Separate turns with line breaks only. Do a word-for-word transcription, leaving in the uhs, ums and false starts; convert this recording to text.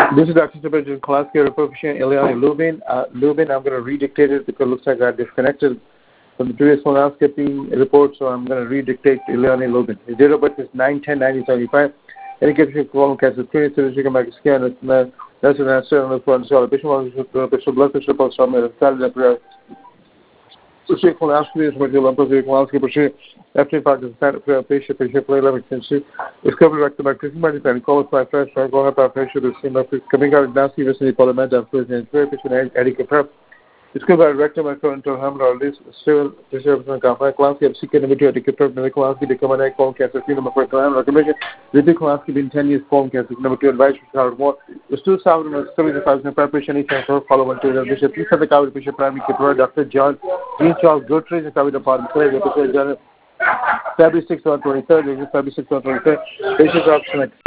This is Doctor Sebastian Kolaski, Reproficient Ileana Lubin. Uh, Lubin, I'm going to redictate it because it looks like I disconnected from the previous colonoscopy report, so I'm going to redictate Ileana Lubin. His date of birth is nine ten nineteen seventy-five. Any case of colon cancer, screening, so she can make a scan. That's an answer on the front. So the patient wants to blood pressure, post on the salad. Sushi colonoscopy is what you'll unpossess colonoscopy. After fact, the standard for patient, patient play level extension. Discovery rectum by clicking by the pen, call it by fresh, or go ahead by pressure to see coming out of nasty vicinity parliament and fluid and very patient Eddie prep. Discovery by rectum by current to hammer or least civil distribution company colonoscopy of seeking imagery to prep the colonoscopy to come on colon cancer, number for calamity recommendation. Repeat colonoscopy in ten years colon cancer, number two advice for Howard Moore. The two thousand seventy thousand preparation each and for follow one to the bishop. Please have the cover bishop primary keeper, Doctor John Jean Charles Gertrude, and cover department clear the February sixth, twenty-third, February sixth, twenty-third, patient option